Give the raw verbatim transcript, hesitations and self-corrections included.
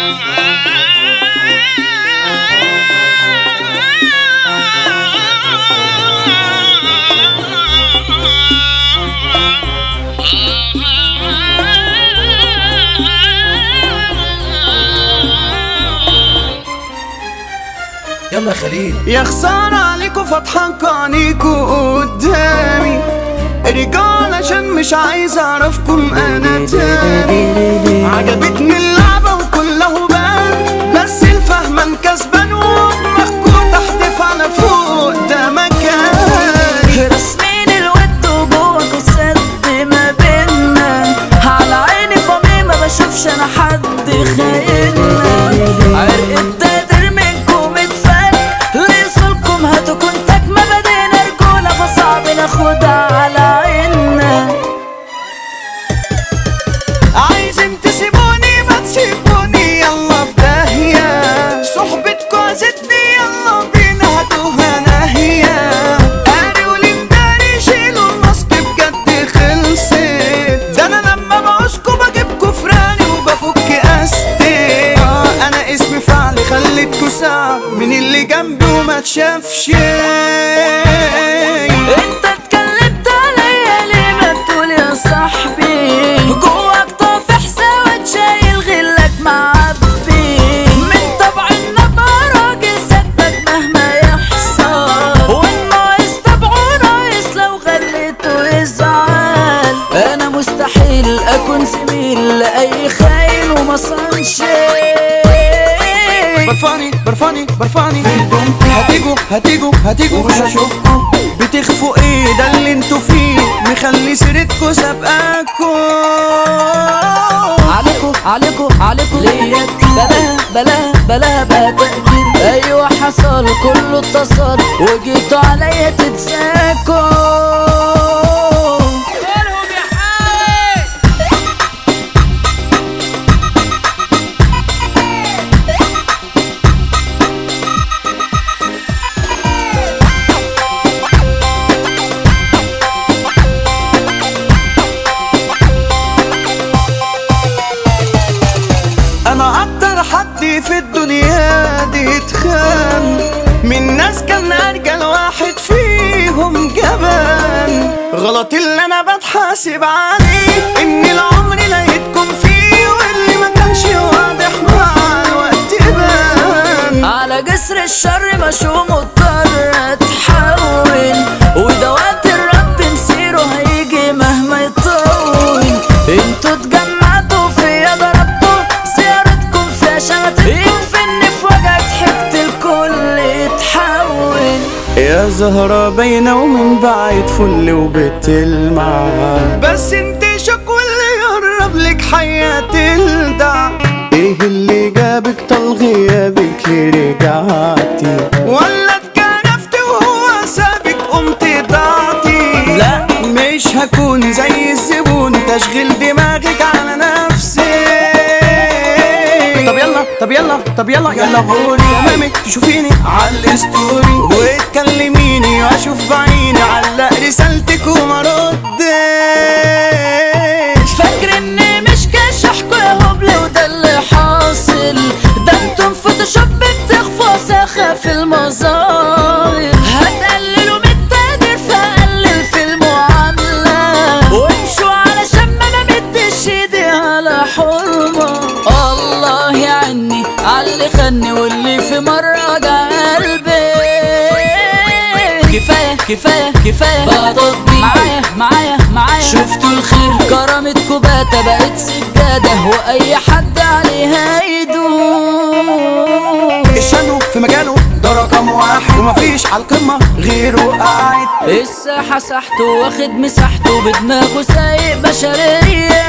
يلا خليل. يا خسارة عليكوا فاتحة عينيكوا قدامي رجال عشان مش عايز اعرفكم انا تاني. عجبتني اللعبة وكله بان بس الفهمان كسبان ودماغكوا تحت فانا فوق ده مكان. رسمين الود وجواكوا سد ما بينا على عيني فمي ما بشوفش انا حد خايننا. عرق التقدير منكم اتفك لصولكم هاتوا كنتك ما بدينا رجولة فصعب ناخدها على عيننا. عايزين تسيبوني ما تسيبوني يلا في داهية صحبتكوا عزتني يلا بينا هاتوها ناهية. قاري ولمداري شيلوا الماسك بجد خلصت ده انا لما بعوزكوا بجيبكوا فراني وبفك قاستي. اه انا اسمي فعلي خليتكوا ساعة من اللي جنبي وما تشافش. انت اتكلمت عليا ليه ما بتقول يا صاحبي جواك طافح سواد شايل غلك معبي. من طبع النبقى راجل سدك مهما يحصل والناقص طبعه ناقص لو غليته يزعل. انا مستحيل اكون زميل لاي خاين وما صنش. برفاني برفاني برفاني هتيجوا هتيجوا هتيجوا مش هشوفكوا بتخفوا ايه ده اللي انتوا فيه مخلي سيرتكوا سابقاكوا. عليكوا عليكوا عليكوا ليا بلا بلا بلا بتقدير. ايوه حصل كله اتصل وجيتوا عليا تتساكوا. انا اكتر حد في الدنيا دي اتخان من ناس كان ارجل واحد فيهم جبان. غلط اللي انا بتحاسب عليه ان العمر لقيتكم فيه واللي ما كانش واضح مع الوقت بان. على جسر الشر مشوم مضطر اتحول وده وقت الرب مسيره هيجي مهما يطول. انتوا اتجمعتوا فيا ضربتوا زيارتكم فيها شمتتكم يكفني في وجهك ضحكت الكل اتحول. يا زهرة باينة ومن بعيد فل وبتلمع بس انت شكوى اللي يقرب لك حياة تلدع. ايه اللي جابك طال غيابك ليه رجعتي ولا اتكرفتي وهو سابك قمت ضعتي. لا مش هكون زي الزبون تشغيل دماغك على نفسي. طب يلا طب يلا طب يلا يلا قولي امامك تشوفيني على الستوري وتكلميني واشوف بعيني علق رسالتك وما ردش. فاكر اني مش كاشحكوا يا هبل وده اللي حاصل ده انتم فوتوشوب بتخفوا ساخة في المظاهر. هتقللوا من التقدير فقلل في المعاملة وامشوا علشان ما انا مدش ايدي على حرمة. الله يعني عاللي خني واللي في مرة جا قلبي. كفاية كفاية كفاية بقى تطبيق معايا معايا معايا. شفتوا الخير كرامتكوا باتا بقت سجادة واي حد عليها يدوس. الشنو في مجاله ده رقم واحد ومفيش عالقمة غيره قاعد. الساحة ساحته واخد مساحته بدماغه سايق بشرية.